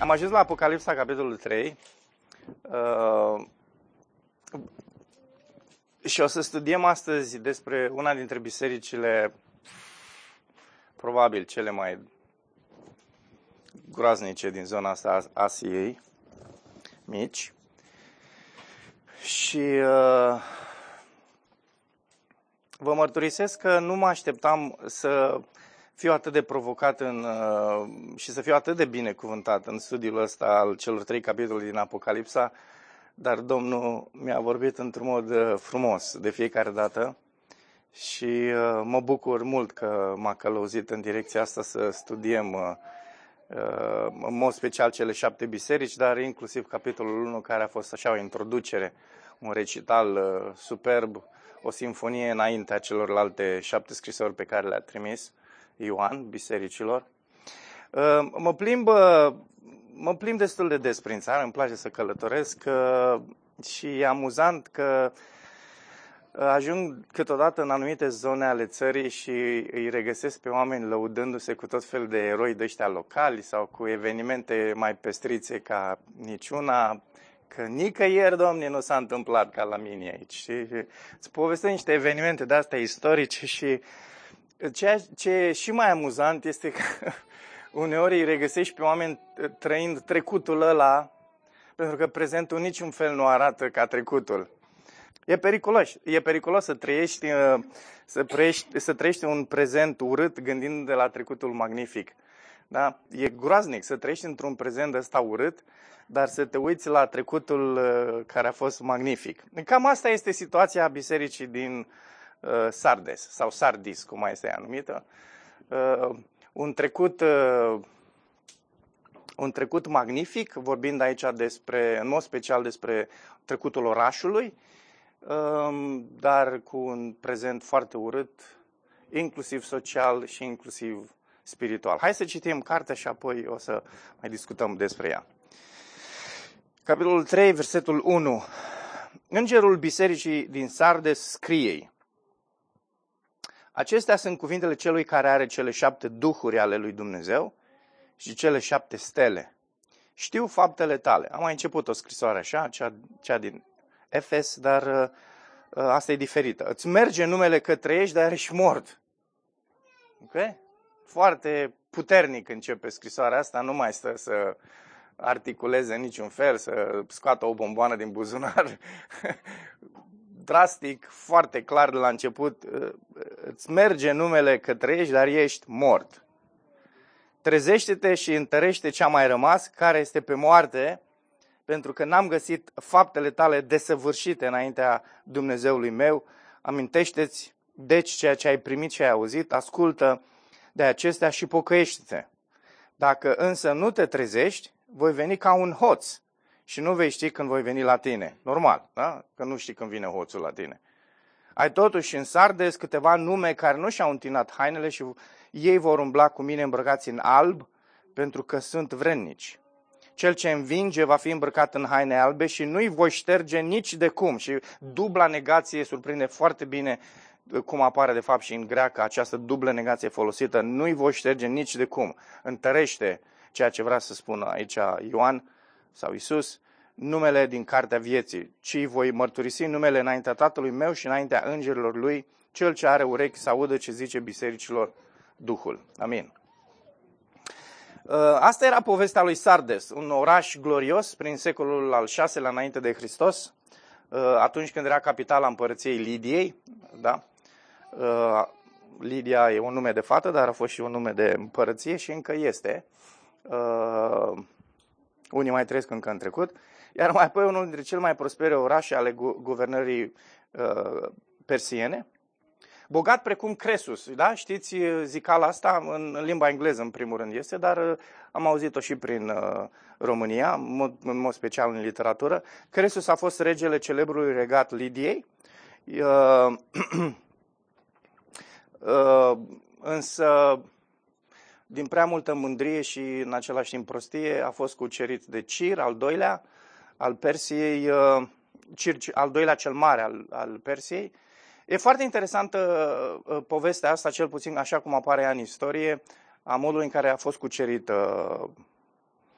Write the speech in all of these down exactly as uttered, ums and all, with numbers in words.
Am ajuns la Apocalipsa, capitolul trei. Uh, și o să studiem astăzi despre una dintre bisericile, probabil cele mai groaznice din zona asta a Asiei mici. Și uh, vă mărturisesc că nu mă așteptam să fiu atât de provocat în, uh, și să fiu atât de binecuvântat în studiul ăsta al celor trei capitole din Apocalipsa, dar Domnul mi-a vorbit într-un mod uh, frumos de fiecare dată și uh, mă bucur mult că m-a călăuzit în direcția asta să studiem uh, uh, în mod special cele șapte biserici, dar inclusiv capitolul unu, care a fost așa o introducere, un recital uh, superb, o simfonie înaintea celorlalte șapte scrisori pe care le-a trimis Ioan bisericilor. Mă plimb, mă plimb destul de des prin țară, îmi place să călătoresc și e amuzant că ajung câteodată în anumite zone ale țării și îi regăsesc pe oameni lăudându-se cu tot felul de eroi de ăștia locali sau cu evenimente mai pestrițe ca niciuna, că nicăieri, Domne, nu s-a întâmplat ca la mine aici. Și îți povestesc niște evenimente de-astea istorice și ceea ce e și mai amuzant este că uneori îi regăsești pe oameni trăind trecutul ăla, pentru că prezentul niciun fel nu arată ca trecutul. E periculos. E periculos să trăiești, să trăiești, să trăiești un prezent urât gândind de la trecutul magnific. Da? E groaznic să trăiești într-un prezent ăsta urât, dar să te uiți la trecutul care a fost magnific. Cam asta este situația bisericii din Sardes sau Sardis, cum mai este ea numită. Uh, un trecut uh, un trecut magnific, vorbind aici despre, în mod special despre trecutul orașului, uh, dar cu un prezent foarte urât, inclusiv social și inclusiv spiritual. Hai să citim cartea și apoi o să mai discutăm despre ea. Capitolul trei, versetul unu. Îngerul bisericii din Sardes scrie: acestea sunt cuvintele celui care are cele șapte duhuri ale lui Dumnezeu și cele șapte stele. Știu faptele tale. Am mai început o scrisoare așa, cea, cea din Efes, dar uh, asta e diferită. Îți merge numele că trăiești, dar ești mort. Ok? Foarte puternic începe scrisoarea asta, nu mai stă să articuleze în niciun fel, să scoată o bomboană din buzunar. Drastic, foarte clar de la început, îți merge numele că trăiești, dar ești mort. Trezește-te și întărește ce a mai rămas, care este pe moarte, pentru că n-am găsit faptele tale desăvârșite înaintea Dumnezeului meu. Amintește-ți, deci, ceea ce ai primit și ai auzit, ascultă de acestea și pocăiește-te. Dacă însă nu te trezești, voi veni ca un hoț și nu vei ști când voi veni la tine. Normal, da? Că nu știi când vine hoțul la tine. Ai totuși în Sardes câteva nume care nu și-au întinat hainele și ei vor umbla cu mine îmbrăcați în alb, pentru că sunt vrednici. Cel ce învinge va fi îmbrăcat în haine albe și nu-i voi șterge nici de cum. Și dubla negație surprinde foarte bine cum apare de fapt și în greacă această dublă negație folosită. Nu-i voi șterge nici de cum. Întărește ceea ce vrea să spună aici Ioan sau Iisus, numele din cartea vieții, ci voi mărturisi numele înaintea Tatălui meu și înaintea îngerilor lui, cel ce are urechi să audă ce zice bisericilor Duhul. Amin. Asta era povestea lui Sardes, un oraș glorios prin secolul al șaselea înainte de Hristos, atunci când era capitala împărăției Lidiei. Da? Lidia e un nume de fată, dar a fost și un nume de împărăție și încă este. Unii mai trăiesc încă în trecut. Iar mai apoi unul dintre cele mai prospere orașe ale gu- guvernării uh, persiene, bogat precum Cresus. Da? Știți zicala asta în, în limba engleză, în primul rând este, dar uh, am auzit-o și prin uh, România, în mod, în mod special în literatură. Cresus a fost regele celebrului regat Lidiei, uh, uh, însă din prea multă mândrie și în același timp prostie a fost cucerit de Cir, al doilea, al Persiei, Cir, al doilea cel mare al, al Persiei. E foarte interesantă povestea asta, cel puțin așa cum apare ea în istorie, a modului în care a fost cucerit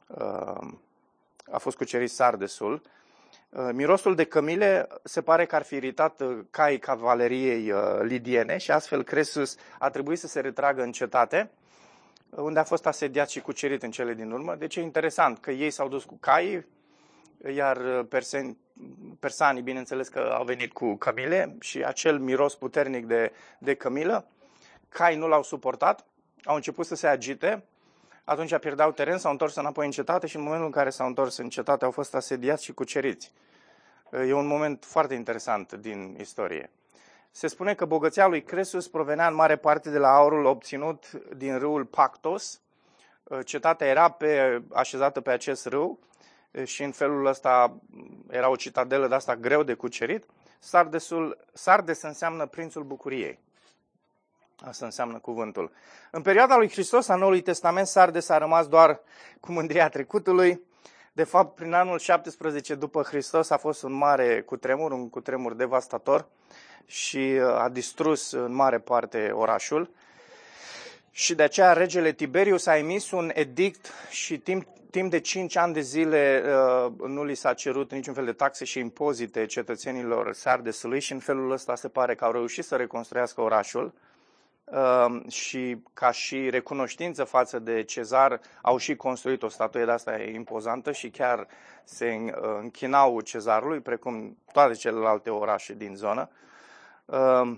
a fost cucerit Sardesul. Mirosul de cămile se pare că ar fi iritat caii cavaleriei lidiene și astfel Cresus a trebuit să se retragă în cetate, unde a fost asediat și cucerit în cele din urmă. Deci e interesant că ei s-au dus cu caii, iar perseni, persanii, bineînțeles că au venit cu cămile și acel miros puternic de, de cămilă, caii nu l-au suportat, au început să se agite, atunci pierdeau teren, s-au întors înapoi în cetate și în momentul în care s-au întors în cetate au fost asediați și cuceriți. E un moment foarte interesant din istorie. Se spune că bogăția lui Cresus provenea în mare parte de la aurul obținut din râul Pactos. Cetatea era pe, așezată pe acest râu și în felul ăsta era o citadelă de asta greu de cucerit. Sardesul, Sardes înseamnă prințul bucuriei. Asta înseamnă cuvântul. În perioada lui Hristos, a Noului Testament, Sardes a rămas doar cu mândria trecutului. De fapt, prin anul șaptesprezece după Hristos a fost un mare cutremur, un cutremur devastator și a distrus în mare parte orașul. Și de aceea regele Tiberius a emis un edict și timp, timp de cinci ani de zile uh, nu li s-a cerut niciun fel de taxe și impozite cetățenilor Sardesului și în felul ăsta se pare că au reușit să reconstruiască orașul. Uh, și ca și recunoștință față de Cezar au și construit o statuie de asta impozantă și chiar se închinau Cezarului, precum toate celelalte orașe din zonă. Uh,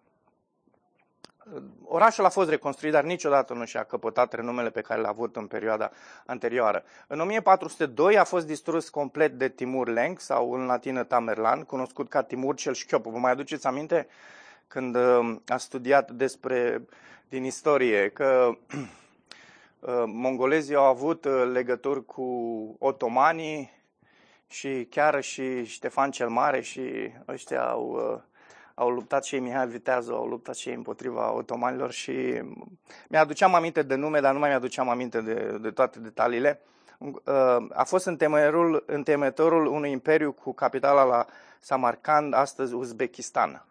orașul a fost reconstruit, dar niciodată nu și-a căpătat renumele pe care l-a avut în perioada anterioară. În o mie patru sute doi a fost distrus complet de Timur Lenk, sau în latină Tamerlan, cunoscut ca Timur cel Șchiop. Vă mai aduceți aminte? Când a studiat despre, din istorie, că mongolezii au avut legături cu otomanii și chiar și Ștefan cel Mare și ăștia au, au luptat și ei, Mihai Viteazu, au luptat și ei împotriva otomanilor și mi-aduceam aminte de nume, dar nu mai mi-aduceam aminte de, de toate detaliile. A fost întemeierul, întemeitorul unui imperiu cu capitala la Samarkand, astăzi Uzbekistan.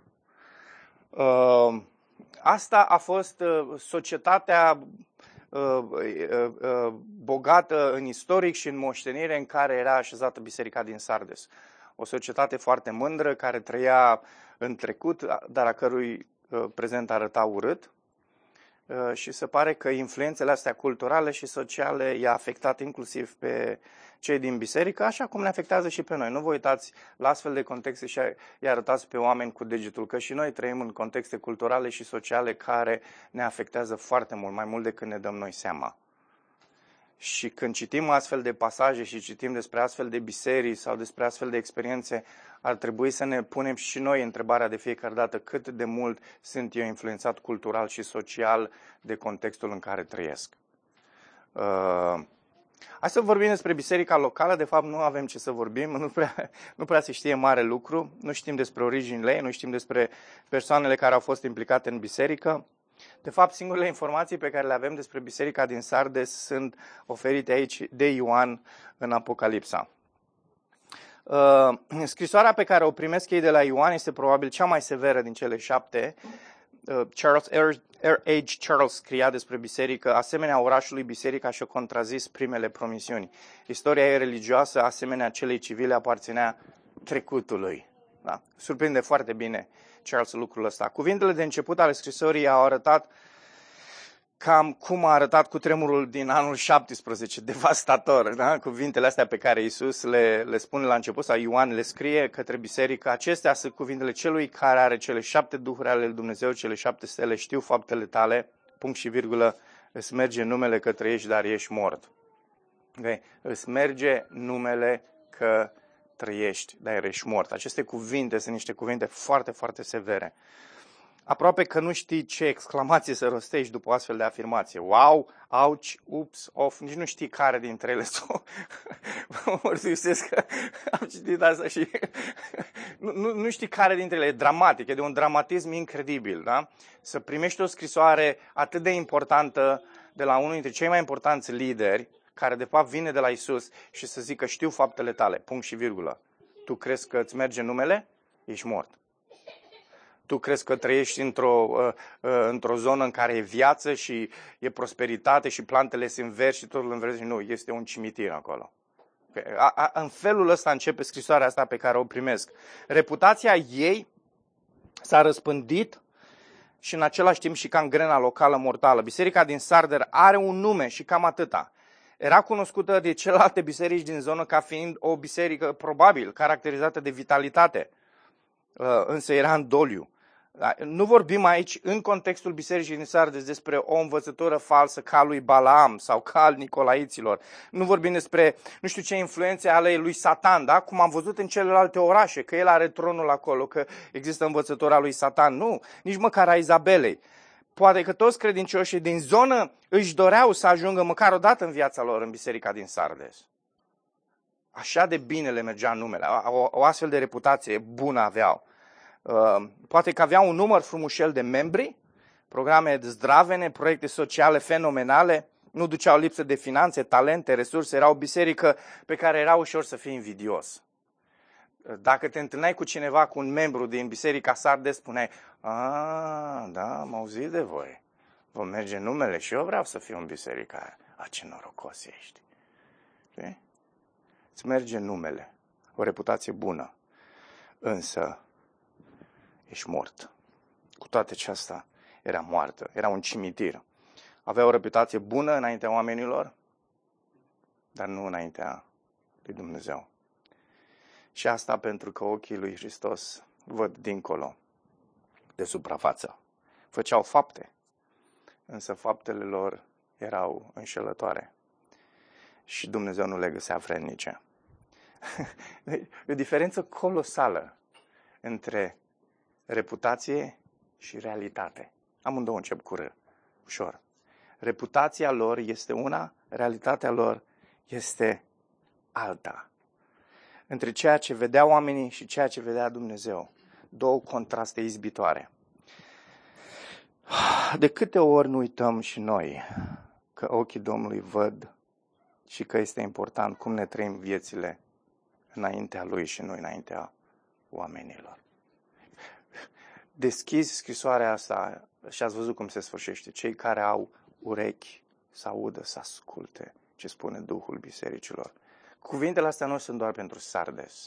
Uh, asta a fost uh, societatea uh, uh, uh, bogată în istoric și în moștenire în care era așezată biserica din Sardes. O societate foarte mândră care trăia în trecut, dar a cărui uh, prezent arăta urât. Uh, și se pare că influențele astea culturale și sociale i-a afectat inclusiv pe cei din biserică, așa cum ne afectează și pe noi. Nu vă uitați la astfel de contexte și îi arătați pe oameni cu degetul, că și noi trăim în contexte culturale și sociale care ne afectează foarte mult, mai mult decât ne dăm noi seama. Și când citim astfel de pasaje și citim despre astfel de biserici sau despre astfel de experiențe, ar trebui să ne punem și noi întrebarea de fiecare dată cât de mult sunt eu influențat cultural și social de contextul în care trăiesc. Uh, Hai să vorbim despre biserica locală. De fapt, nu avem ce să vorbim, nu prea, nu prea se știe mare lucru, nu știm despre originile ei, nu știm despre persoanele care au fost implicate în biserică. De fapt, singurele informații pe care le avem despre biserica din Sardes sunt oferite aici de Ioan în Apocalipsa. Uh, scrisoarea pe care o primesc ei de la Ioan este probabil cea mai severă din cele șapte. Uh, Charles R H Charles scria despre biserică: asemenea orașului, biserica și-a contrazis primele promisiuni. Istoria ei religioasă, asemenea celei civile, aparținea trecutului. Da? Surprinde foarte bine Charles lucrul ăsta. Cuvintele de început ale scrisorii au arătat cam cum a arătat cutremurul din anul șaptesprezece, devastator. Da? Cuvintele astea pe care Iisus le, le spune la început, sau Ioan le scrie către biserică, acestea sunt cuvintele celui care are cele șapte duhuri ale lui Dumnezeu, cele șapte stele, știu faptele tale, punct și virgulă, îți merge numele că trăiești, dar ești mort. Okay? Îți merge numele că trăiești, dar ești mort. Aceste cuvinte sunt niște cuvinte foarte, foarte severe. Aproape că nu știi ce exclamație să rostești după o astfel de afirmație. Wow, auci, ups, of, nici nu știi care dintre ele să o mărturisesc că am citit asta și nu, nu, nu știi care dintre ele. E dramatic, e de un dramatism incredibil. Da? Să primești o scrisoare atât de importantă de la unul dintre cei mai importanți lideri, care de fapt vine de la Isus și să zică știu faptele tale, punct și virgulă. Tu crezi că îți merge numele? Ești mort. Tu crezi că trăiești într-o, uh, uh, într-o zonă în care e viață și e prosperitate și plantele sunt verzi și totul în verde? Nu, este un cimitir acolo. A, a, în felul ăsta începe scrisoarea asta pe care o primesc. Reputația ei s-a răspândit și în același timp și gangrena locală mortală. Biserica din Sarder are un nume și cam atâta. Era cunoscută de celelalte biserici din zonă ca fiind o biserică probabil caracterizată de vitalitate, însă era în doliu. Nu vorbim aici, în contextul bisericii din Sardes, despre o învățătură falsă ca lui Balaam sau ca al Nicolaiților. Nu vorbim despre nu știu ce influențe ale lui Satan, da? Cum am văzut în celelalte orașe, că el are tronul acolo, că există învățătura lui Satan. Nu, nici măcar a Izabelei. Poate că toți credincioșii din zonă își doreau să ajungă măcar o dată în viața lor în biserica din Sardes. Așa de bine le mergea numele, o, o astfel de reputație bună aveau. Uh, poate că avea un număr frumușel de membri, programe zdravene, proiecte sociale fenomenale, nu duceau lipsă de finanțe, talente, resurse, era o biserică pe care era ușor să fii invidios. Dacă te întâlneai cu cineva, cu un membru din biserica Sardes, spuneai, a, da, am auzit de voi, vă merge numele și eu vreau să fiu în biserica aia. A, ce norocos ești. Okay? Îți merge numele, o reputație bună, însă ești mort. Cu toate ce asta era moartă, era un cimitir. Avea o reputație bună înaintea oamenilor, dar nu înaintea lui Dumnezeu. Și asta pentru că ochii lui Hristos văd dincolo de suprafață. Făceau fapte, însă faptele lor erau înșelătoare. Și Dumnezeu nu le găsea vrednice. E o diferență colosală între reputație și realitate. Amândouă încep cu R, ușor. Reputația lor este una, realitatea lor este alta. Între ceea ce vedeau oamenii și ceea ce vedea Dumnezeu. Două contraste izbitoare. De câte ori nu uităm și noi că ochii Domnului văd și că este important cum ne trăim viețile înaintea Lui și noi înaintea oamenilor. Deschizi scrisoarea asta și ați văzut cum se sfârșește. Cei care au urechi să audă, să asculte ce spune Duhul bisericilor. Cuvintele astea nu sunt doar pentru Sardes.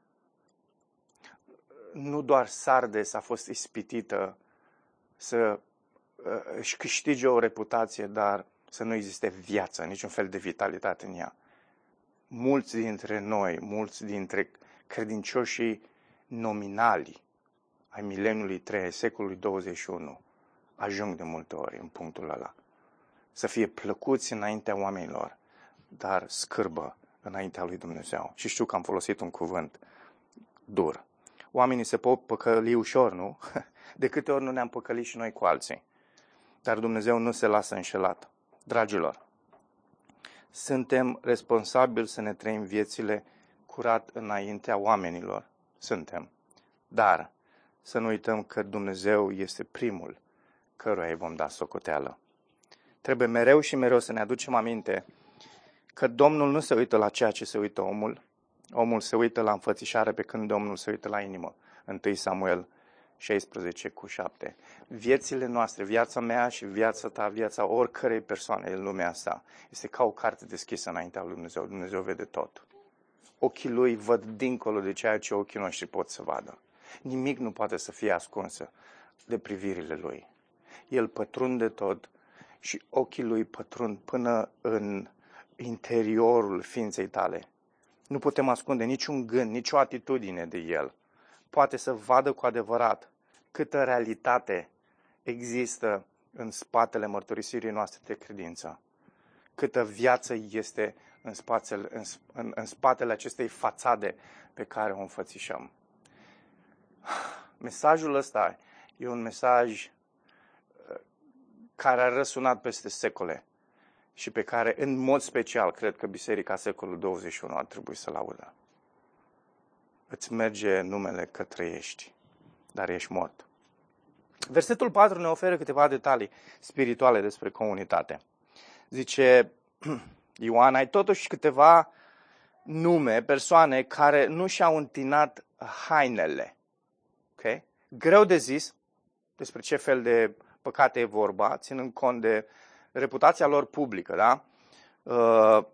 Nu doar Sardes a fost ispitită să își câștige o reputație, dar să nu existe viață, niciun fel de vitalitate în ea. Mulți dintre noi, mulți dintre credincioșii nominali ai mileniului trei, ai secolului douăzeci și unu, ajung de multe ori în punctul ăla. Să fie plăcuți înaintea oamenilor, dar scârbă înaintea lui Dumnezeu. Și știu că am folosit un cuvânt dur. Oamenii se pot păcăli ușor, nu? De câte ori nu ne-am păcălit și noi cu alții. Dar Dumnezeu nu se lasă înșelat. Dragilor, suntem responsabili să ne trăim viețile curat înaintea oamenilor. Suntem. Dar să nu uităm că Dumnezeu este primul căruia îi vom da socoteală. Trebuie mereu și mereu să ne aducem aminte că Domnul nu se uită la ceea ce se uită omul. Omul se uită la înfățișare pe când Domnul se uită la inimă. întâi Samuel șaisprezece cu șapte. Viețile noastre, viața mea și viața ta, viața oricărei persoane în lumea asta, este ca o carte deschisă înaintea lui Dumnezeu. Dumnezeu vede tot. Ochii lui văd dincolo de ceea ce ochii noștri pot să vadă. Nimic nu poate să fie ascunsă de privirile lui. El pătrunde tot și ochii lui pătrund până în interiorul ființei tale. Nu putem ascunde niciun gând, nicio atitudine de el. Poate să vadă cu adevărat câtă realitate există în spatele mărturisirii noastre de credință. Câtă viață este în spatele, în, în, în spatele acestei fațade pe care o înfățișăm. Mesajul ăsta e un mesaj care a răsunat peste secole și pe care, în mod special, cred că Biserica secolului douăzeci și unu ar trebui să-l audă. Îți merge numele că trăiești, dar ești mort. Versetul patru ne oferă câteva detalii spirituale despre comunitate. Zice Ioan, ai totuși câteva nume, persoane care nu și-au întinat hainele. Okay? greu de zis despre ce fel de păcate e vorba, ținând cont de reputația lor publică, da? Uh,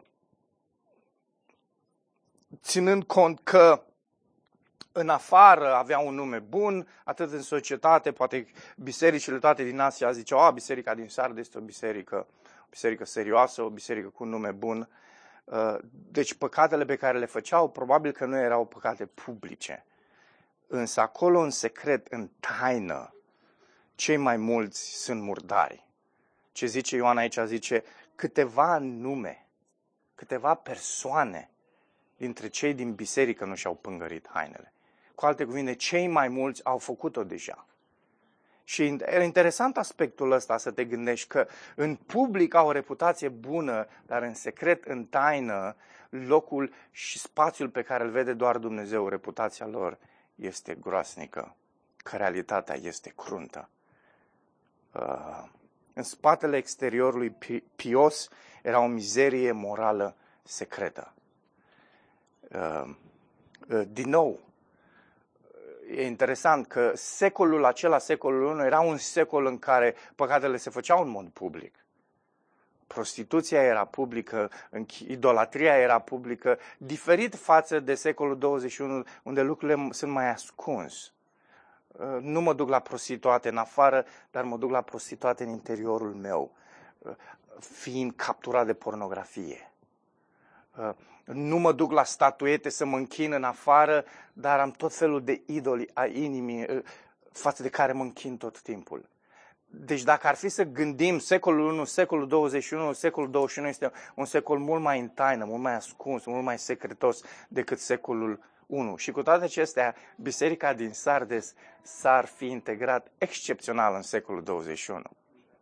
ținând cont că în afară avea un nume bun, atât în societate, poate bisericile toate din Asia ziceau, a, biserica din Sardes este o biserică, o biserică serioasă, o biserică cu un nume bun. Deci păcatele pe care le făceau, probabil că nu erau păcate publice. Însă acolo, în secret, în taină, cei mai mulți sunt murdari. Ce zice Ioan aici? Zice, câteva nume, câteva persoane dintre cei din biserică nu și-au pângărit hainele. Cu alte cuvinte, cei mai mulți au făcut-o deja. Și e interesant aspectul ăsta, să te gândești că în public au o reputație bună, dar în secret, în taină, locul și spațiul pe care îl vede doar Dumnezeu, reputația lor, este groasnică, că realitatea este cruntă. Uh, în spatele exteriorului pios era o mizerie morală secretă. Uh, uh, din nou, e interesant că secolul acela, secolul unu, era un secol în care păcatele se făceau în mod public. Prostituția era publică, idolatria era publică, diferit față de secolul douăzeci și unu, unde lucrurile sunt mai ascuns. Nu mă duc la prostituate în afară, dar mă duc la prostituate în interiorul meu, fiind capturat de pornografie. Nu mă duc la statuete să mă închin în afară, dar am tot felul de idoli a inimii față de care mă închin tot timpul. Deci dacă ar fi să gândim secolul unu, secolul douăzeci și unu, secolul douăzeci și unu este un secol mult mai în taină, mult mai ascuns, mult mai secretos decât secolul unu. Și cu toate acestea, biserica din Sardes s-ar fi integrat excepțional în secolul douăzeci și unu.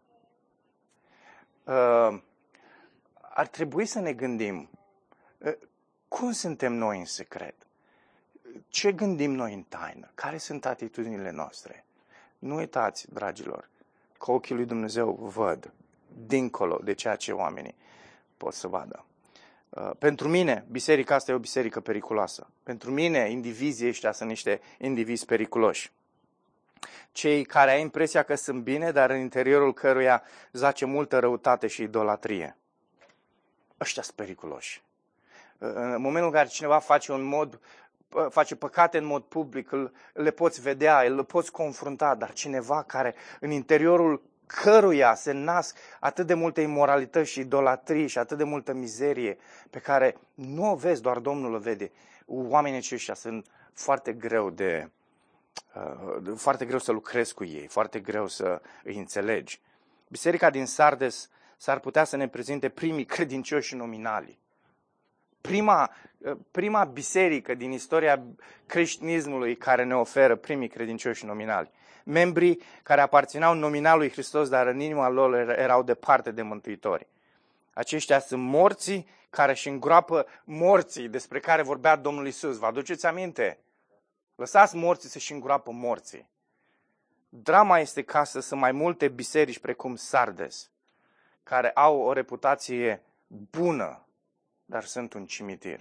Uh, ar trebui să ne gândim cum suntem noi în secret? Ce gândim noi în taină? Care sunt atitudinile noastre? Nu uitați, dragilor, că ochii lui Dumnezeu văd dincolo de ceea ce oamenii pot să vadă. Pentru mine, biserica asta e o biserică periculoasă. Pentru mine, indivizii ăștia sunt niște indivizi periculoși. Cei care au impresia că sunt bine, dar în interiorul căruia zace multă răutate și idolatrie. Ăștia sunt periculoși. În momentul în care cineva face un mod, face păcate în mod public, le poți vedea, le poți confrunta, dar cineva care în interiorul căruia se nasc atât de multe imoralități și idolatrii și atât de multă mizerie pe care nu o vezi, doar Domnul o vede. Oamenii aceștia sunt foarte greu de uh, foarte greu să lucrezi cu ei, foarte greu să îi înțelegi. Biserica din Sardes s-ar putea să ne prezinte primii credincioși nominali. Prima, prima biserică din istoria creștinismului care ne oferă primii credincioși nominali. Membrii care aparțineau nominal lui Hristos, dar în inima lor erau departe de mântuitori. Aceștia sunt morții care își îngroapă morții despre care vorbea Domnul Iisus. Vă aduceți aminte? Lăsați morții să-și îngroapă morții. Drama este ca să sunt mai multe biserici precum Sardes, care au o reputație bună, dar sunt un cimitir.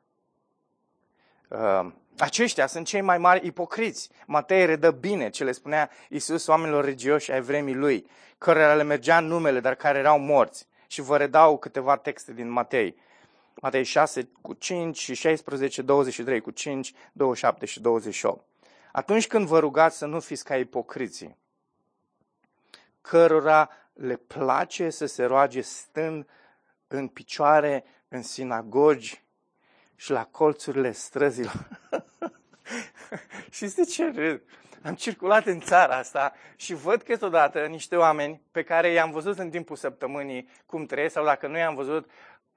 Uh, aceștia sunt cei mai mari ipocriți. Matei redă bine ce le spunea Iisus oamenilor religioși ai vremii lui, cărora le mergea numele, dar care erau morți. Și vă redau câteva texte din Matei. Matei șase cu cinci și șaisprezece, douăzeci și trei cu cinci, douăzeci și șapte și douăzeci și opt. Atunci când vă rugați să nu fiți ca ipocriții, cărora le place să se roage stând în picioare în sinagogi și la colțurile străzilor. Știți de ce râd? Am circulat în țara asta și văd câteodată niște oameni pe care i-am văzut în timpul săptămânii cum trăiesc sau dacă nu i-am văzut,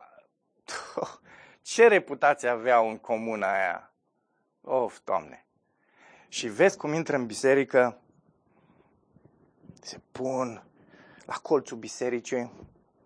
ce reputație aveau în comuna aia. Of, Doamne! Și vezi cum intră în biserică, se pun la colțul bisericii,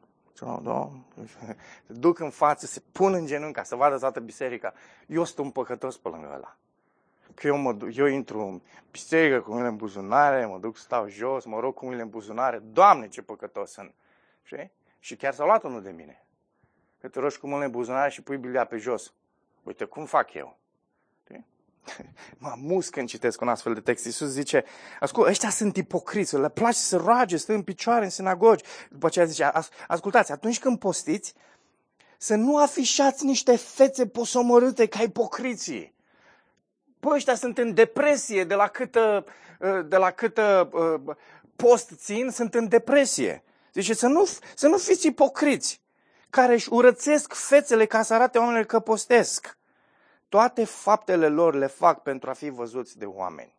se duc în față, se pun în genunchi ca să vadă toată biserica. Eu sunt un păcătos pe lângă ăla. Că eu, mă duc, eu intru în biserică cu mâinile în buzunare, mă duc, stau jos, mă rog cu mâinile în buzunare. Doamne, ce păcătos sunt! Știi? Și chiar s-au luat unul de mine. Că te rogi cu mâinile în buzunare și pui Biblia pe jos. Uite cum fac eu. Știi? mă amus când citesc un astfel de text. Iisus zice, ascult, ăștia sunt ipocriți, le place să roage, stă în picioare în sinagogi. După aceea zice, as, ascultați, atunci când postiți, să nu afișați niște fețe posomorâte ca ipocriții. Păi ăștia sunt în depresie, de la câtă, de la câtă post țin, sunt în depresie. Zice, să nu, să nu fiți ipocriți, care își urățesc fețele ca să arate oamenilor că postesc. Toate faptele lor le fac pentru a fi văzuți de oameni.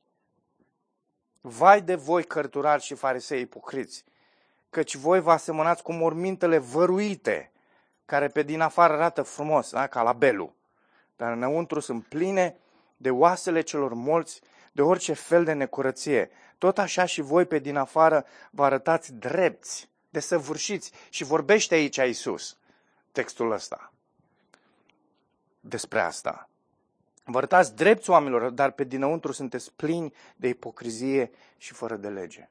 Vai de voi, cărturari și farisei ipocriți, căci voi vă asemănați cu mormintele văruite, care pe din afară arată frumos, da? Ca la Belu, dar înăuntru sunt pline de oasele celor morți, de orice fel de necurăție. Tot așa și voi pe din afară vă arătați drepți, desăvârșiți. Și vorbește aici Iisus, textul ăsta, despre asta. Vă arătați drepți oamenilor, dar pe dinăuntru sunteți plini de ipocrizie și fără de lege.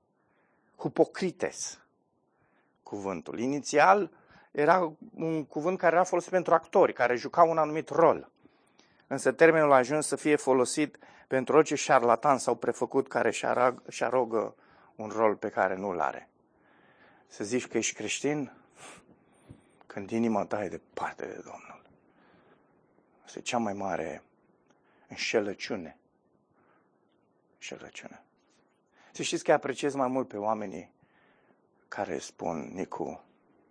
Hupocrites, cuvântul. Inițial era un cuvânt care era folosit pentru actori, care jucau un anumit rol. Însă termenul a ajuns să fie folosit pentru orice șarlatan sau prefăcut care își arogă un rol pe care nu-l are. Să zici că ești creștin când inima ta e departe de Domnul. Asta e cea mai mare înșelăciune. Înșelăciune. Să știți că apreciez mai mult pe oamenii care spun, Nicu,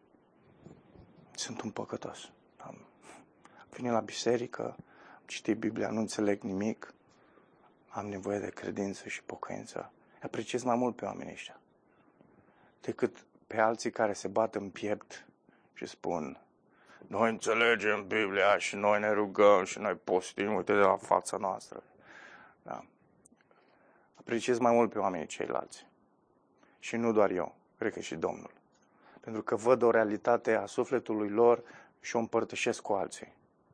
sunt un păcătos. Am venit la biserică, am citit Biblia, nu înțeleg nimic, am nevoie de credință și pocăință. Apreciez mai mult pe oamenii ăștia decât pe alții care se bat în piept și spun, noi înțelegem Biblia și noi ne rugăm și noi postim, uite de la fața noastră. Da. Apreciez mai mult pe oamenii ceilalți. Și nu doar eu, cred că și Domnul. Pentru că văd o realitate a sufletului lor și o împărtășesc cu alții.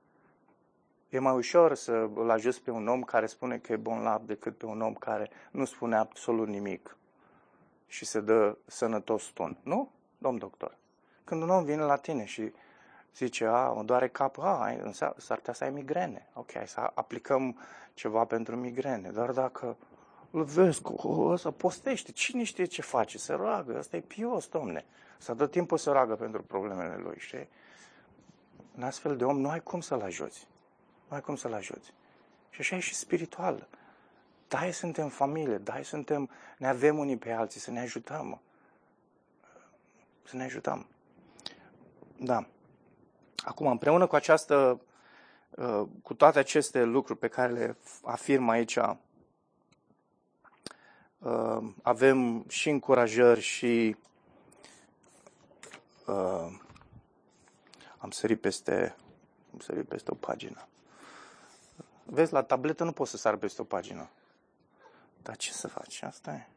E mai ușor să îl ajuți pe un om care spune că e bon la apă decât pe un om care nu spune absolut nimic și se dă sănătos tun. Nu, domn doctor? Când un om vine la tine și zice, a, mă doare capul, a, s-ar putea să ai migrene. Ok, să aplicăm ceva pentru migrene. Doar dacă îl vezi cu ăsta, postește. Cine știe ce face? Se roagă. Ăsta e pios, domne. Să dă timpul să roagă pentru problemele lui, știi? Un astfel de om nu ai cum să-l ajuți. Nu ai cum să-l ajuți. Și așa e și spiritual. Da, suntem familie, da, suntem, ne avem unii pe alții, să ne ajutăm. Să ne ajutăm. Da. Acum, împreună cu această, cu toate aceste lucruri pe care le afirm aici, avem și încurajări și am sărit peste, am sărit peste o pagină. Vezi, la tabletă nu poți să sari peste o pagină. Dar ce să faci? Asta e.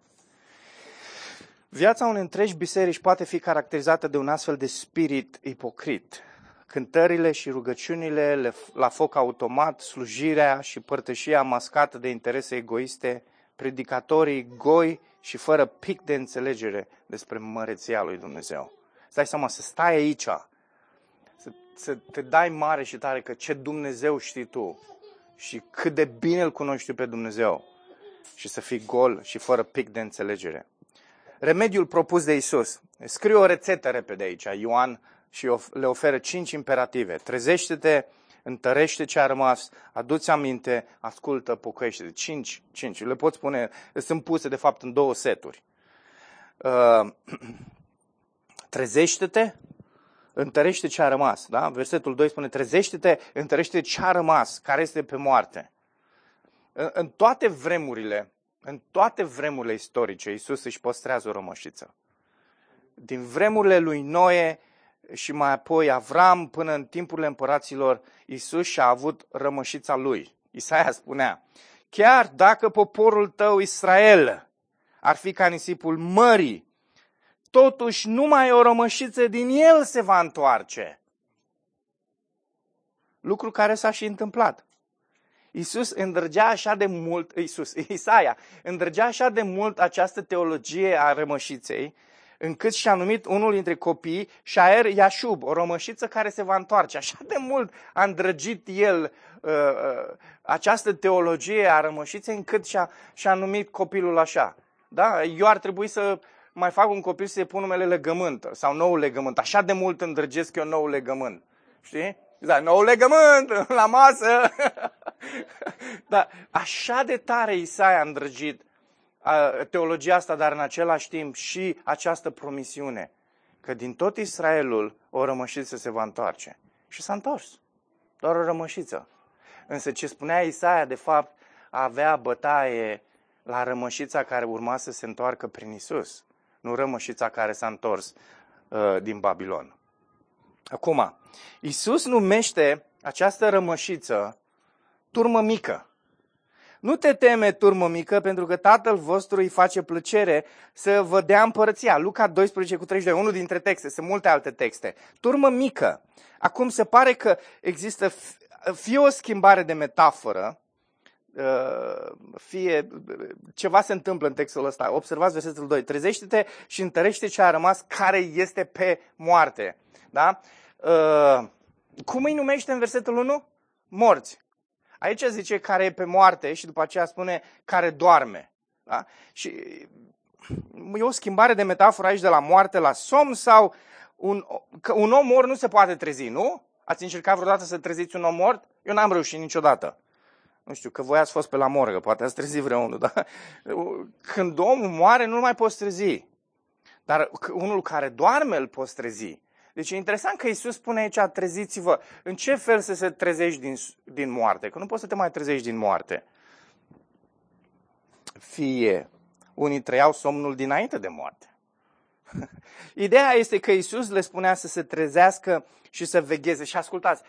Viața unei întregi biserici poate fi caracterizată de un astfel de spirit ipocrit. Cântările și rugăciunile la foc automat, slujirea și părtășia mascată de interese egoiste, predicatorii goi și fără pic de înțelegere despre măreția lui Dumnezeu. Stai seama, să stai aici, să, să te dai mare și tare că ce Dumnezeu știi tu și cât de bine îl cunoști pe Dumnezeu și să fii gol și fără pic de înțelegere. Remediul propus de Iisus. Scriu o rețetă repede aici, Ioan, și le oferă cinci imperative. Trezește-te, întărește ce a rămas, adu-ți aminte, ascultă, pocăiește-te. Cinci, cinci. Le pot spune, sunt puse de fapt în două seturi. Uh, trezește-te, întărește ce a rămas. Da? Versetul doi spune, trezește-te, întărește ce a rămas, care este pe moarte. În, în toate vremurile, în toate vremurile istorice, Iisus își păstrează o rămășiță. Din vremurile lui Noe și mai apoi Avram, până în timpurile împăraților, Iisus și-a avut rămășița lui. Isaia spunea, chiar dacă poporul tău Israel ar fi ca nisipul mării, totuși numai o rămășiță din el se va întoarce. Lucru care s-a și întâmplat. Iisus îndrăgea așa de mult, Iisus, Isaia, îndrăgea așa de mult această teologie a rămășiței, încât și-a numit unul dintre copii Șaer Iașub, o rămășiță care se va întoarce. Așa de mult a îndrăgit el uh, uh, această teologie a rămășiței, încât și-a, și-a numit copilul așa. Da? Eu ar trebui să mai fac un copil să-i pun numele Legământ sau Nou Legământ. Așa de mult îndrăgesc eu Nou Legământ. Știi? Da, Nou Legământ la masă. Da, așa de tare Isaia a îndrăgit teologia asta, dar în același timp și această promisiune că din tot Israelul o rămășiță se va întoarce. Și s-a întors. Doar o rămășiță. Însă ce spunea Isaia, de fapt, avea bătaie la rămășița care urma să se întoarcă prin Isus, nu rămășița care s-a întors uh, din Babilon. Acum, Isus numește această rămășiță turmă mică. Nu te teme, turmă mică, pentru că Tatăl vostru îi face plăcere să vă dea împărăția. Luca doisprezece cu treizeci și doi, unul dintre texte, sunt multe alte texte. Turmă mică. Acum se pare că există fie o schimbare de metaforă, fie ceva se întâmplă în textul ăsta. Observați versetul doi. Trezește-te și întărește ce a rămas care este pe moarte. Da? Cum îi numește în versetul unu? Morți. Aici zice care e pe moarte și după aceea spune care doarme. Da? Și e o schimbare de metaforă aici de la moarte la somn sau un, că un om mort nu se poate trezi, nu? Ați încercat vreodată să treziți un om mort? Eu n-am reușit niciodată. Nu știu, că voi ați fost pe la morgă, poate ați trezit vreunul, da? Când omul moare, nu mai poți trezi. Dar unul care doarme îl poți trezi. Deci e interesant că Iisus spune aici, treziți-vă. În ce fel să se trezești din, din moarte? Că nu poți să te mai trezești din moarte. Fie unii trăiau somnul dinainte de moarte. Ideea este că Iisus le spunea să se trezească și să vegheze. Și ascultați,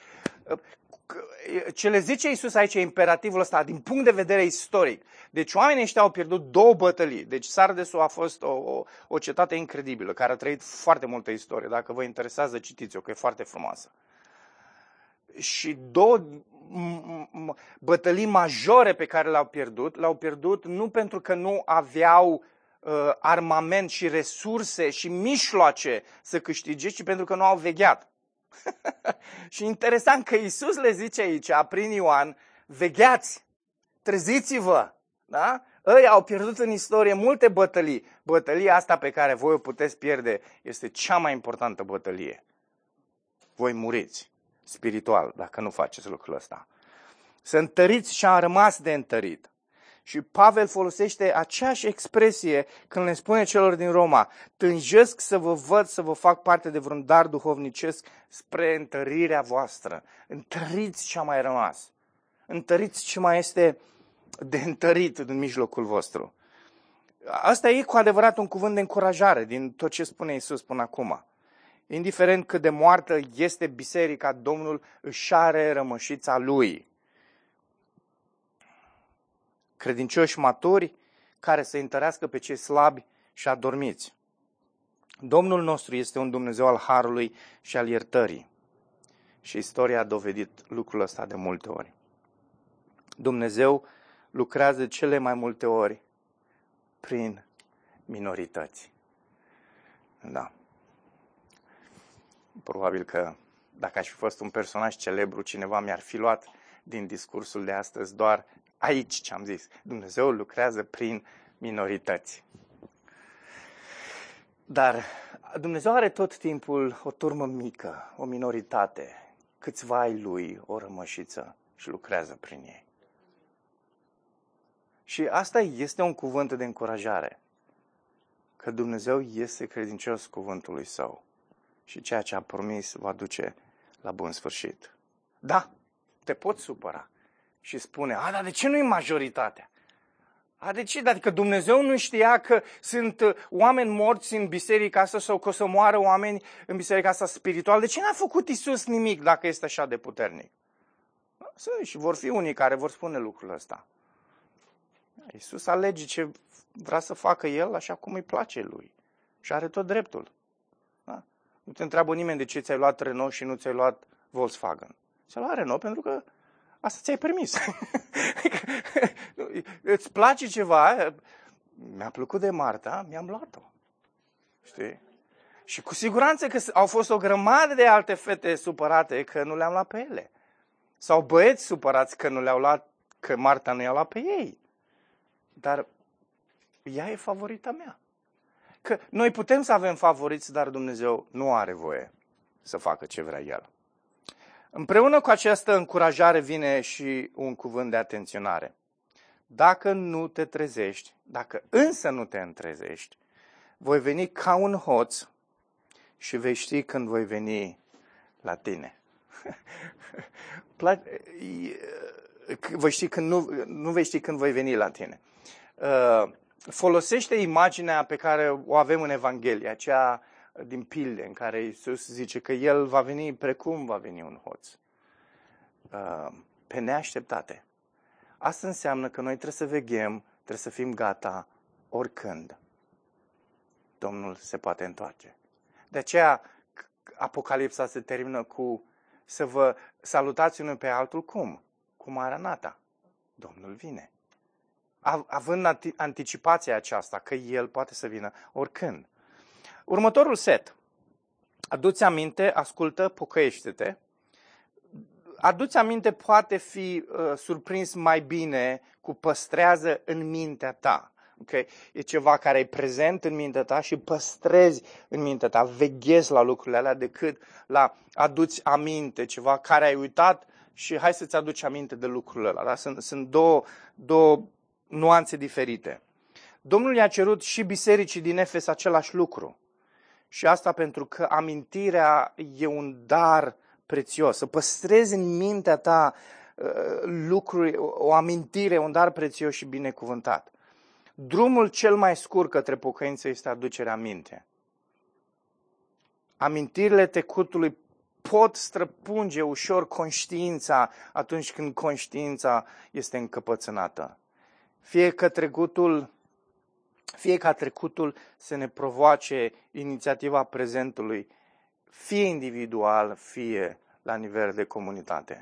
ce le zice Iisus aici e imperativul ăsta din punct de vedere istoric. Deci oamenii ăștia au pierdut două bătălii. Deci Sardesul a fost o, o, o cetate incredibilă, care a trăit foarte multă istorie. Dacă vă interesează, citiți-o, că e foarte frumoasă. Și două bătălii majore pe care le-au pierdut, le-au pierdut nu pentru că nu aveau uh, armament și resurse și mijloace să câștige, ci pentru că nu au vegheat. Și interesant că Iisus le zice aici, prin Ioan, vegheați, treziți-vă. Da? Ei au pierdut în istorie multe bătălii. Bătălia asta pe care voi o puteți pierde este cea mai importantă bătălie. Voi muriți spiritual dacă nu faceți lucrul ăsta. Să întăriți și a rămas de întărit. Și Pavel folosește aceeași expresie când le spune celor din Roma, tânjesc să vă văd, să vă fac parte de vreun dar duhovnicesc spre întărirea voastră. Întăriți ce a mai rămas. Întăriți ce mai este de întărit în mijlocul vostru. Asta e cu adevărat un cuvânt de încurajare din tot ce spune Iisus până acum. Indiferent cât de moartă este biserica, Domnul își are rămășița Lui. Credincioși maturi care să întărească pe cei slabi și adormiți. Domnul nostru este un Dumnezeu al harului și al iertării. Și istoria a dovedit lucrul ăsta de multe ori. Dumnezeu lucrează cele mai multe ori prin minorități. Da. Probabil că dacă aș fi fost un personaj celebru, cineva mi-ar fi luat din discursul de astăzi doar aici ce am zis. Dumnezeu lucrează prin minorități. Dar Dumnezeu are tot timpul o turmă mică, o minoritate, câțiva ai Lui, o rămășiță și lucrează prin ei. Și asta este un cuvânt de încurajare, că Dumnezeu este credincios cuvântului Său și ceea ce a promis va duce la bun sfârșit. Da, te poți supăra și spune, a, dar de ce nu-i majoritatea? A, de ce? Adică Dumnezeu nu știa că sunt oameni morți în biserica asta sau că o să moară oameni în biserica asta spirituală? De ce n-a făcut Iisus nimic dacă este așa de puternic? Și vor fi unii care vor spune lucrul ăsta. Iisus alege ce vrea să facă El așa cum îi place Lui. Și are tot dreptul. Da? Nu te întreabă nimeni de ce ți-ai luat Renault și nu ți-ai luat Volkswagen. Ți-ai luat Renault pentru că asta ți-ai permis. Îți place ceva? Mi-a plăcut de Marta, mi-am luat-o. Știi? Și cu siguranță că au fost o grămadă de alte fete supărate că nu le-am luat pe ele. Sau băieți supărați că nu le-au luat, că Marta nu i-a luat pe ei. Dar ea e favorita mea. Că noi putem să avem favoriți, dar Dumnezeu nu are voie să facă ce vrea El. Împreună cu această încurajare vine și un cuvânt de atenționare. Dacă nu te trezești, dacă însă nu te întrezești, voi veni ca un hoț și vei ști când voi veni la tine. Voi ști când nu, nu vei ști când voi veni la tine. Folosește imaginea pe care o avem în Evanghelie, aceea din pilde, în care Iisus zice că El va veni precum va veni un hoț. Pe neașteptate. Asta înseamnă că noi trebuie să veghem, trebuie să fim gata oricând Domnul se poate întoarce. De aceea Apocalipsa se termină cu să vă salutați unul pe altul cum? Cu Maranata. Domnul vine. Având anticipația aceasta că El poate să vină oricând. Următorul set. Adu-ți aminte, ascultă, pocăiește-te. Adu-ți aminte poate fi uh, surprins mai bine cu păstrează în mintea ta. Okay? E ceva care e prezent în mintea ta și păstrezi în mintea ta, veghezi la lucrurile alea decât la aduți aminte, ceva care ai uitat și hai să-ți aduci aminte de lucrurile alea. Da? Sunt, sunt două, două nuanțe diferite. Domnul i-a cerut și bisericii din Efes același lucru. Și asta pentru că amintirea e un dar prețios. Să păstrezi în mintea ta uh, lucruri, o amintire, un dar prețios și binecuvântat. Drumul cel mai scurt către pocăință este aducerea aminte. Amintirile trecutului pot străpunge ușor conștiința atunci când conștiința este încăpățânată. Fie că trecutul, fie ca trecutul să ne provoace inițiativa prezentului, fie individual, fie la nivel de comunitate.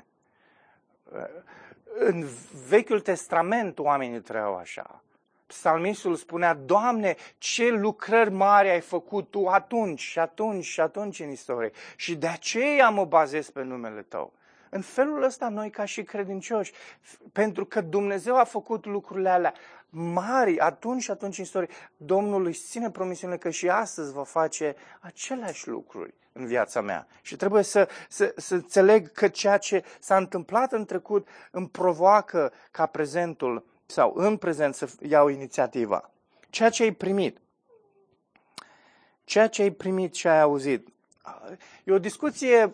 În Vechiul Testament oamenii trăiau așa. Psalmistul spunea, Doamne, ce lucrări mari ai făcut Tu atunci și atunci și atunci în istorie. Și de aceea mă bazez pe numele Tău. În felul ăsta noi ca și credincioși, pentru că Dumnezeu a făcut lucrurile alea mari atunci și atunci în istorie, Domnul își ține promisiunile că și astăzi va face aceleași lucruri în viața mea. Și trebuie să, să, să înțeleg că ceea ce s-a întâmplat în trecut îmi provoacă ca prezentul sau în prezent să iau inițiativa. Ceea ce ai primit. Ceea ce ai primit și ai auzit. E o discuție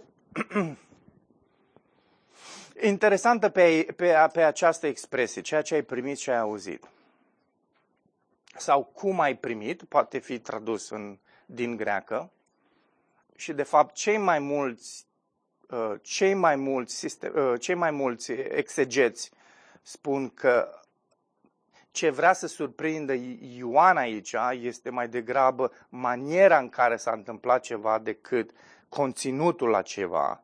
interesantă pe, pe, pe această expresie. Ceea ce ai primit și ai auzit. Sau cum ai primit, poate fi tradus în, din greacă. Și de fapt cei mai mulți, cei mai mulți, sistem, cei mai mulți exegeți spun că ce vrea să surprindă Ioan aici este mai degrabă maniera în care s-a întâmplat ceva decât conținutul la ceva.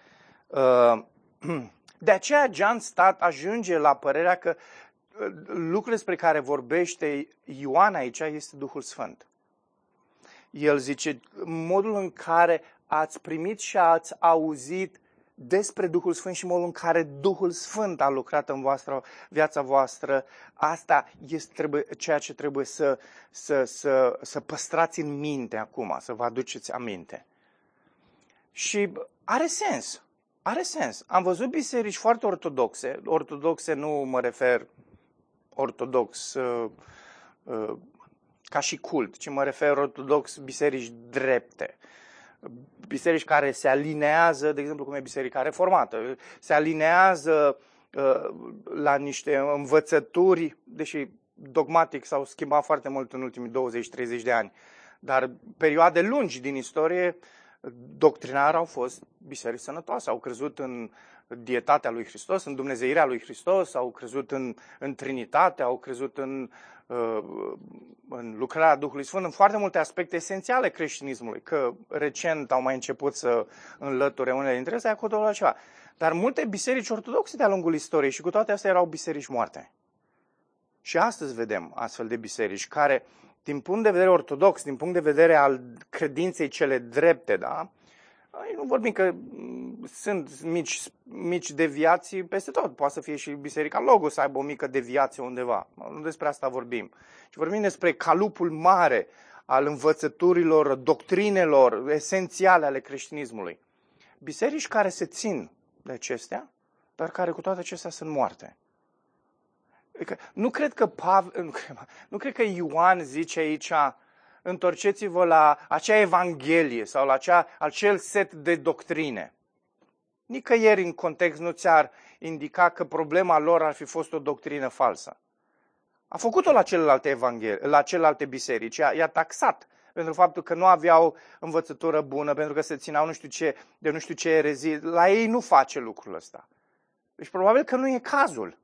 De aceea John Stott ajunge la părerea că lucrul despre care vorbește Ioan aici este Duhul Sfânt. El zice, modul în care ați primit și ați auzit despre Duhul Sfânt și modul în care Duhul Sfânt a lucrat în voastră, viața voastră, asta este trebuie, ceea ce trebuie să, să, să, să păstrați în minte acum, să vă aduceți aminte. Și are sens, are sens. Am văzut biserici foarte ortodoxe, ortodoxe nu mă refer ortodox uh, uh, ca și cult, ci mă refer ortodox biserici drepte. Biserici care se alinează, de exemplu cum e Biserica Reformată, se alinează uh, la niște învățături, deși dogmatic s-au schimbat foarte mult în ultimii douăzeci treizeci de ani, dar perioade lungi din istorie, doctrinar au fost biserici sănătoase, au crezut în dietatea lui Hristos, în dumnezeirea lui Hristos, au crezut în, în Trinitate, au crezut în, în lucrarea Duhului Sfânt, în foarte multe aspecte esențiale creștinismului, că recent au mai început să înlăture unele dintre astea, acolo la ceva. Dar multe biserici ortodoxe de-a lungul istoriei și cu toate astea erau biserici moarte. Și astăzi vedem astfel de biserici care din punct de vedere ortodox, din punct de vedere al credinței cele drepte, da? Nu vorbim că sunt mici, mici deviații peste tot. Poate să fie și Biserica Logos să aibă o mică deviație undeva. Nu despre asta vorbim. Ci vorbim despre calupul mare al învățăturilor, doctrinelor esențiale ale creștinismului. Biserici care se țin de acestea, dar care cu toate acestea sunt moarte. Adică, nu cred că Pavel, nu cred, nu cred că Ioan zice aici: întorceți-vă la acea evanghelie sau la acea, acel set de doctrine. Nicăieri în context nu ți-ar indica că problema lor ar fi fost o doctrină falsă. A făcut-o la celelalte, evanghelii, la celelalte biserici, i-a taxat pentru faptul că nu aveau învățătură bună, pentru că se țineau nu știu ce, de nu știu ce erezii. La ei nu face lucrul ăsta. Deci probabil că nu e cazul.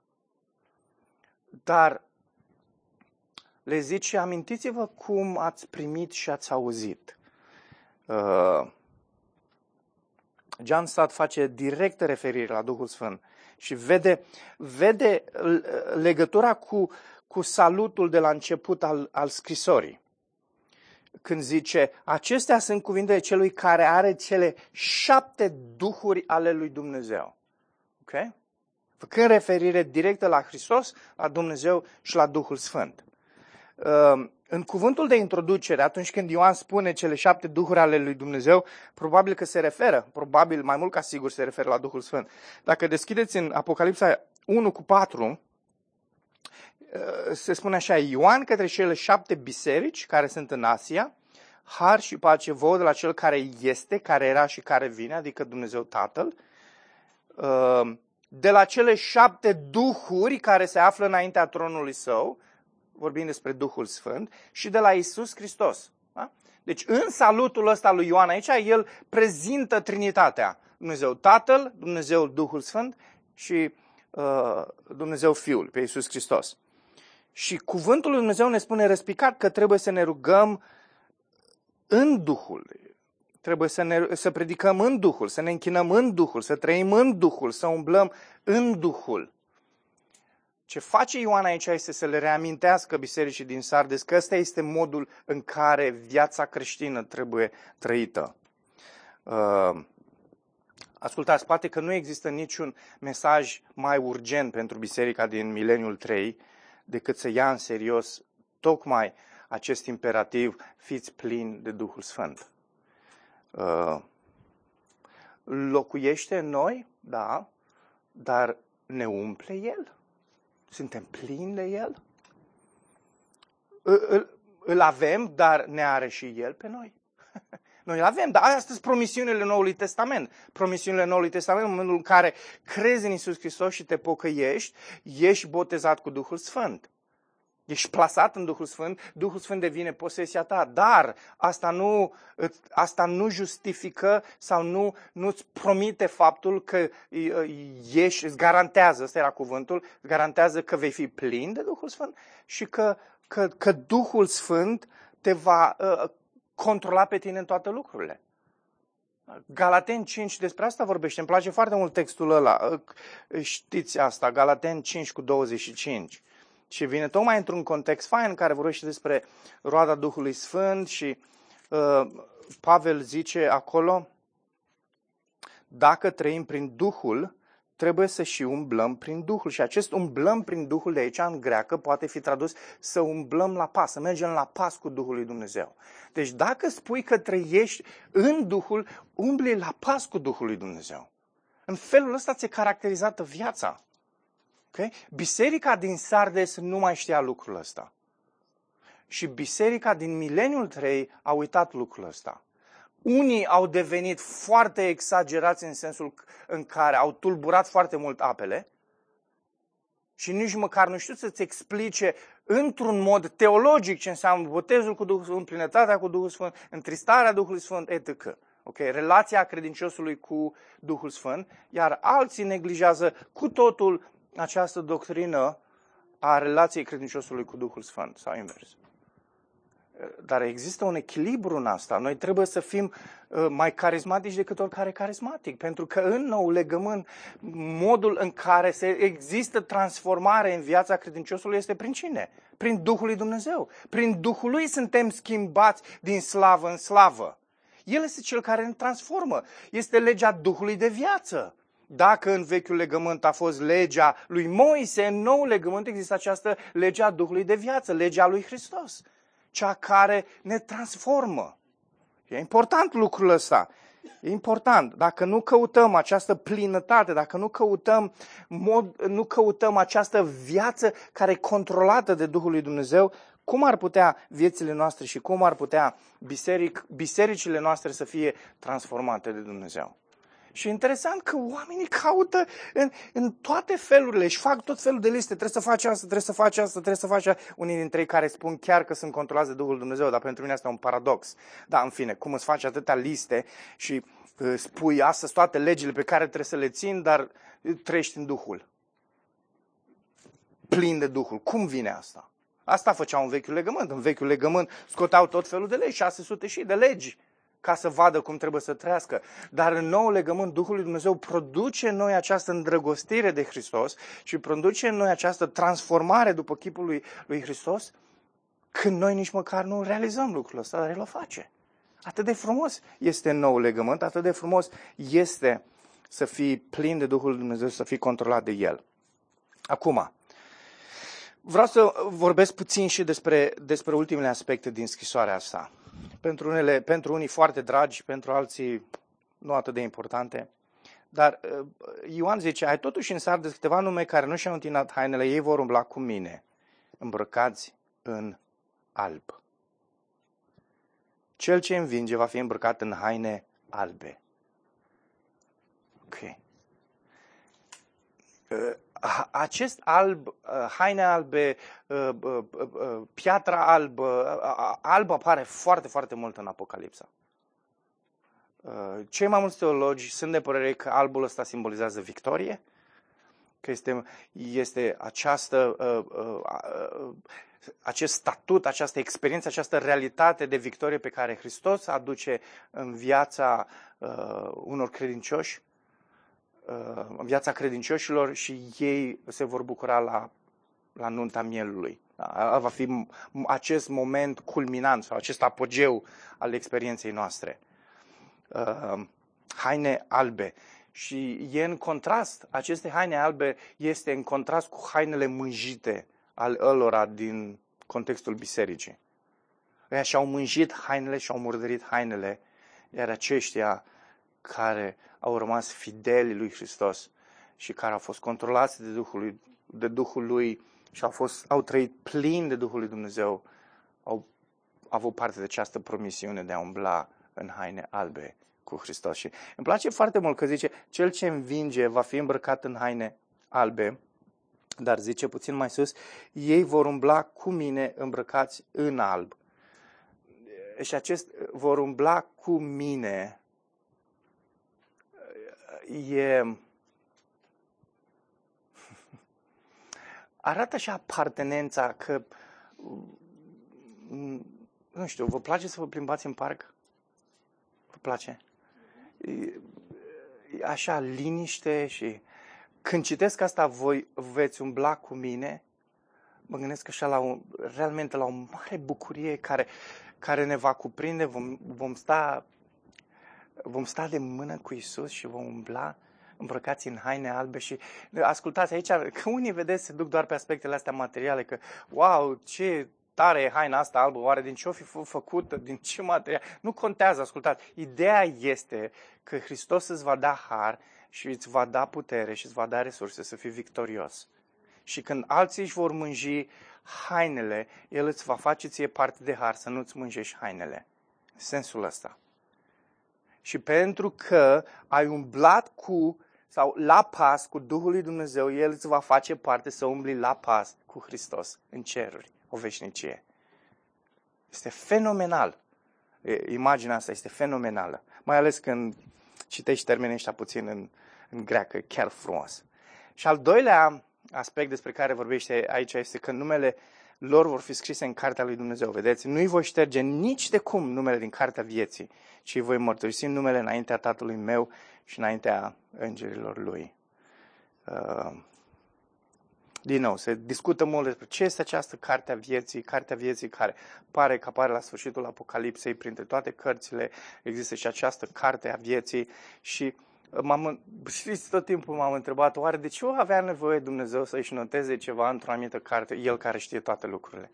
Dar le zice: amintiți-vă cum ați primit și ați auzit. Uh, John Stott face directă referire la Duhul Sfânt și vede, vede legătura cu, cu salutul de la început al, al scrisorii. Când zice: acestea sunt cuvintele celui care are cele șapte duhuri ale lui Dumnezeu. Ok? Făcând referire directă la Hristos, la Dumnezeu și la Duhul Sfânt. În cuvântul de introducere, atunci când Ioan spune cele șapte duhuri ale lui Dumnezeu, probabil că se referă, probabil mai mult ca sigur se referă la Duhul Sfânt. Dacă deschideți în Apocalipsa unu cu patru, se spune așa: Ioan către cele șapte biserici care sunt în Asia, har și pace vouă de la cel care este, care era și care vine, adică Dumnezeu Tatăl, de la cele șapte duhuri care se află înaintea tronului său, vorbim despre Duhul Sfânt, și de la Iisus Hristos. Da? Deci în salutul ăsta lui Ioan aici, el prezintă Trinitatea. Dumnezeu Tatăl, Dumnezeu Duhul Sfânt și uh, Dumnezeu Fiul, pe Iisus Hristos. Și cuvântul lui Dumnezeu ne spune răspicat că trebuie să ne rugăm în Duhul. Trebuie să, ne, să predicăm în Duhul, să ne închinăm în Duhul, să trăim în Duhul, să umblăm în Duhul. Ce face Ioan aici este să le reamintească bisericii din Sardes că ăsta este modul în care viața creștină trebuie trăită. Uh, ascultați, poate că nu există niciun mesaj mai urgent pentru biserica din mileniul trei decât să ia în serios tocmai acest imperativ: fiți plini de Duhul Sfânt. Uh, locuiește în noi, da, dar ne umple El? Suntem plini de El? Îl, îl avem, dar ne are și El pe noi. Noi îl avem, dar astea sunt promisiunile Noului Testament. Promisiunile Noului Testament, în momentul în care crezi în Iisus Hristos și te pocăiești, ești botezat cu Duhul Sfânt. Ești plasat în Duhul Sfânt, Duhul Sfânt devine posesia ta, dar asta nu, asta nu justifică sau nu, nu-ți promite faptul că ești, îți garantează, ăsta era cuvântul, îți garantează că vei fi plin de Duhul Sfânt și că, că, că Duhul Sfânt te va uh, controla pe tine în toate lucrurile. Galateni cinci, despre asta vorbește, îmi place foarte mult textul ăla, știți asta, Galateni cinci cu douăzeci și cinci. Și vine tocmai într-un context fain în care vorbește despre roada Duhului Sfânt și uh, Pavel zice acolo: dacă trăim prin Duhul, trebuie să și umblăm prin Duhul. Și acest umblăm prin Duhul de aici, în greacă, poate fi tradus să umblăm la pas, să mergem la pas cu Duhul lui Dumnezeu. Deci dacă spui că trăiești în Duhul, umbli la pas cu Duhul lui Dumnezeu. În felul ăsta ți-e caracterizată viața. Okay? Biserica din Sardes nu mai știa lucrul ăsta. Și biserica din mileniul trei a uitat lucrul ăsta. Unii au devenit foarte exagerați în sensul în care au tulburat foarte mult apele și nici măcar nu știu să-ți explice într-un mod teologic ce înseamnă botezul cu Duhul Sfânt, plinătatea cu Duhul Sfânt, întristarea Duhului Sfânt, et cetera. Okay? Relația credinciosului cu Duhul Sfânt, iar alții neglijează cu totul această doctrină a relației credinciosului cu Duhul Sfânt sau invers. Dar există un echilibru în asta. Noi trebuie să fim mai carismatici decât oricare carismatic. Pentru că în nou legământ, modul în care se există transformare în viața credinciosului este prin cine? Prin Duhul lui Dumnezeu. Prin Duhul lui suntem schimbați din slavă în slavă. El este cel care ne transformă. Este legea Duhului de viață. Dacă în vechiul legământ a fost legea lui Moise, în nou legământ există această lege a Duhului de viață, legea lui Hristos. Cea care ne transformă. E important lucrul ăsta. E important. Dacă nu căutăm această plinătate, dacă nu căutăm, mod, nu căutăm această viață care e controlată de Duhul lui Dumnezeu, cum ar putea viețile noastre și cum ar putea biseric, bisericile noastre să fie transformate de Dumnezeu? Și interesant că oamenii caută în, în toate felurile și fac tot felul de liste. Trebuie să faci asta, trebuie să faci asta, trebuie să faci asta. Unii dintre ei care spun chiar că sunt controlați de Duhul Dumnezeu, dar pentru mine asta e un paradox. Da, în fine, cum îți faci atâtea liste și uh, spui astăzi toate legile pe care trebuie să le țin, dar trăiești în Duhul. Plin de Duhul. Cum vine asta? Asta făceau în vechiul legământ. În vechiul legământ scoteau tot felul de legi, șase sute și de legi, ca să vadă cum trebuie să trăiască. Dar în nou legământ, Duhul lui Dumnezeu produce în noi această îndrăgostire de Hristos și produce în noi această transformare după chipul lui, lui Hristos, când noi nici măcar nu realizăm lucrul ăsta, dar El o face. Atât de frumos este în nou legământ, atât de frumos este să fii plin de Duhul lui Dumnezeu, să fii controlat de El. Acum, vreau să vorbesc puțin și despre, despre ultimele aspecte din scrisoarea asta. Pentru, unele, pentru unii foarte dragi, pentru alții nu atât de importante. Dar Ioan zice, ai totuși în Sardes câteva nume care nu și-au întinat hainele, ei vor umbla cu mine, îmbrăcați în alb. Cel ce învinge va fi îmbrăcat în haine albe. Ok. Acest alb, haine albe, piatra albă, alb apare foarte, foarte mult în Apocalipsa. Cei mai mulți teologi sunt de părere că albul ăsta simbolizează victorie, că este, este această, acest statut, această experiență, această realitate de victorie pe care Hristos aduce în viața unor credincioși, în viața credincioșilor și ei se vor bucura la, la nunta mielului. Da? Va fi acest moment culminant sau acest apogeu al experienței noastre. Uh, haine albe. Și e în contrast, aceste haine albe este în contrast cu hainele mânjite al ălora din contextul bisericii. Ei și-au mânjit hainele și-au murdărit hainele, iar aceștia care au rămas fideli lui Hristos și care au fost controlați de Duhul lui, de Duhul lui și au, fost, au trăit plin de Duhul lui Dumnezeu, au avut parte de această promisiune de a umbla în haine albe cu Hristos. Și îmi place foarte mult că zice, cel ce învinge va fi îmbrăcat în haine albe, dar zice puțin mai sus, ei vor umbla cu mine îmbrăcați în alb. Și acest vor umbla cu mine e... arată așa apartenența că, nu știu, vă place să vă plimbați în parc? Vă place? E așa liniște și când citesc asta, voi veți umbla cu mine, mă gândesc așa la un, realmente la o mare bucurie care, care ne va cuprinde, vom, vom sta Vom sta de mână cu Isus și vom umbla îmbrăcați în haine albe și ascultați aici, că unii vedeți se duc doar pe aspectele astea materiale, că wow, ce tare e haina asta albă, oare din ce o fi făcută, din ce material? Nu contează, ascultați. Ideea este că Hristos îți va da har și îți va da putere și îți va da resurse să fii victorios. Și când alții își vor mânji hainele, El îți va face ție parte de har să nu-ți mânjești hainele. În sensul ăsta. Și pentru că ai umblat cu sau la pas cu Duhul lui Dumnezeu, El îți va face parte să umbli la pas cu Hristos în ceruri, o veșnicie. Este fenomenal. Imaginea asta este fenomenală. Mai ales când citești termenii ăștia puțin în, în greacă, chiar frumos. Și al doilea aspect despre care vorbește aici este că numele lor vor fi scrise în cartea lui Dumnezeu. Vedeți? Nu-i voi șterge nici de cum numele din cartea vieții, ci îi voi mărturisi numele înaintea Tatălui meu și înaintea îngerilor lui. Uh, din nou, se discută mult despre ce este această cartea vieții, cartea vieții care pare că apare la sfârșitul Apocalipsei, printre toate cărțile există și această carte a vieții și m-am, știți, tot timpul m-am întrebat, oare de ce avea nevoie Dumnezeu să-și noteze ceva într-o anumită carte, El care știe toate lucrurile?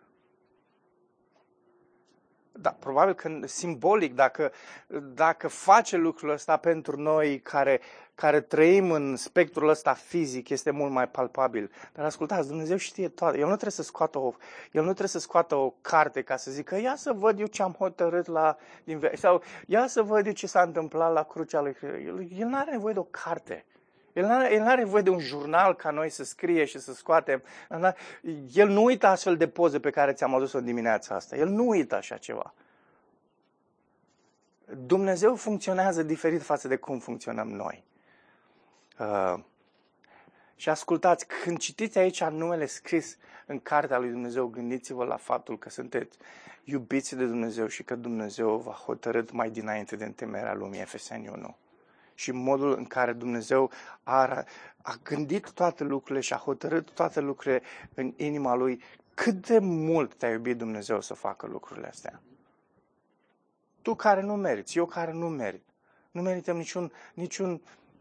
Da, probabil că simbolic, dacă, dacă face lucrul ăsta pentru noi care, care trăim în spectrul ăsta fizic, este mult mai palpabil. Dar ascultați, Dumnezeu știe toate. El nu trebuie să scoată o, el nu trebuie să scoată o carte ca să zică, ia să văd eu ce am hotărât la din sau ia să văd eu ce s-a întâmplat la crucea lui Hristos. El, el nu are nevoie de o carte. El nu are, el n-are nevoie de un jurnal ca noi să scrie și să scoatem. El nu uită astfel de poze pe care ți-am adus-o în dimineața asta. El nu uită așa ceva. Dumnezeu funcționează diferit față de cum funcționăm noi. Uh, și ascultați, când citiți aici numele scris în cartea lui Dumnezeu, gândiți-vă la faptul că sunteți iubiți de Dumnezeu și că Dumnezeu v-a hotărât mai dinainte de întemeierea lumii, Efeseni unu. Și modul în care Dumnezeu a, a gândit toate lucrurile și a hotărât toate lucrurile în inima Lui, cât de mult te-a iubit Dumnezeu să facă lucrurile astea. Tu care nu meriți, eu care nu merit. Nu merităm niciun, niciun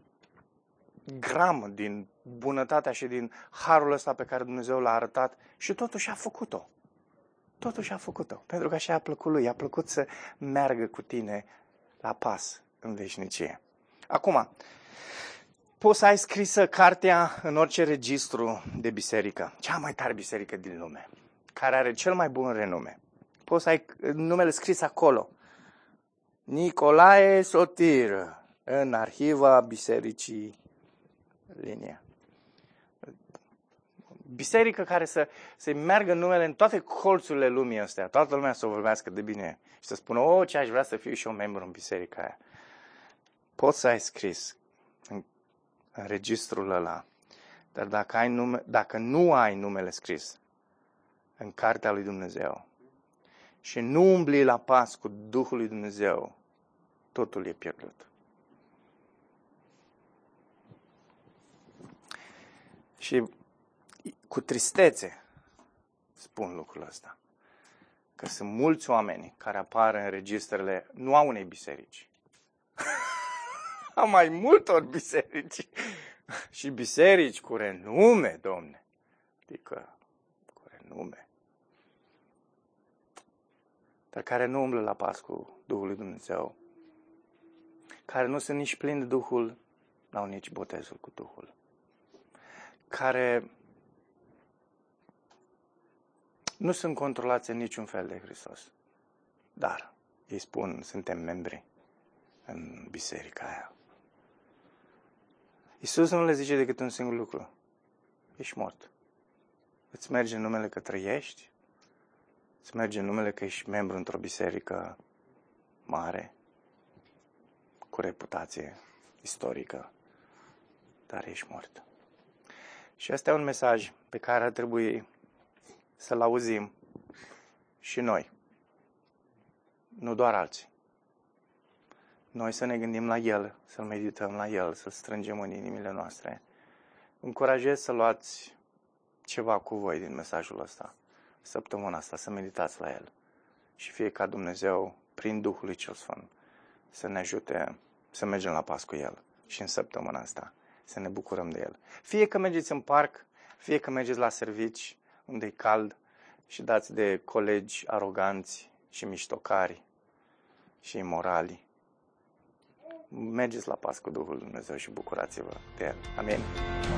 gram din bunătatea și din harul ăsta pe care Dumnezeu l-a arătat și totuși a făcut-o. Totuși a făcut-o, pentru că așa a plăcut Lui, a plăcut să meargă cu tine la pas în veșnicie. Acum, poți să ai scrisă cartea în orice registru de biserică, cea mai tare biserică din lume, care are cel mai bun renume. Poți să ai numele scris acolo. Nicolae Sotir, în arhiva bisericii Linia. Biserică care să, să meargă numele în toate colțurile lumii astea, toată lumea să o vorbească de bine și să spună, o, ce aș vrea să fiu și eu membru în biserica aia. Poți să ai scris în, în registrul ăla, dar dacă, ai nume, dacă nu ai numele scris în cartea lui Dumnezeu și nu umbli la pas cu Duhul lui Dumnezeu, totul e pierdut. Și cu tristețe spun lucrul ăsta, că sunt mulți oameni care apar în registrele nu a unei biserici, a mai multor biserici și biserici cu renume, Domne, adică cu renume, dar care nu umblă la pas cu Duhul lui Dumnezeu, care nu sunt nici plini de Duhul, n-au nici botezul cu Duhul, care nu sunt controlați în niciun fel de Hristos. Dar ei spun, suntem membri în biserica aia. Iisus nu le zice decât un singur lucru. Ești mort. Îți merge în numele că trăiești, îți merge în numele că ești membru într-o biserică mare, cu reputație istorică, dar ești mort. Și ăsta e un mesaj pe care ar trebui să-l auzim și noi, nu doar alții. Noi să ne gândim la El, să-L medităm la El, să-L strângem în inimile noastre. Încurajez să luați ceva cu voi din mesajul ăsta, săptămâna asta, să meditați la El. Și fie ca Dumnezeu, prin Duhul lui Cel Sfânt, să ne ajute să mergem la pas cu El și în săptămâna asta să ne bucurăm de El. Fie că mergeți în parc, fie că mergeți la servici, unde e cald și dați de colegi aroganți și miștocari și imorali. Mergeți la pas cu Duhul Dumnezeu și bucurați-vă de El. Amin.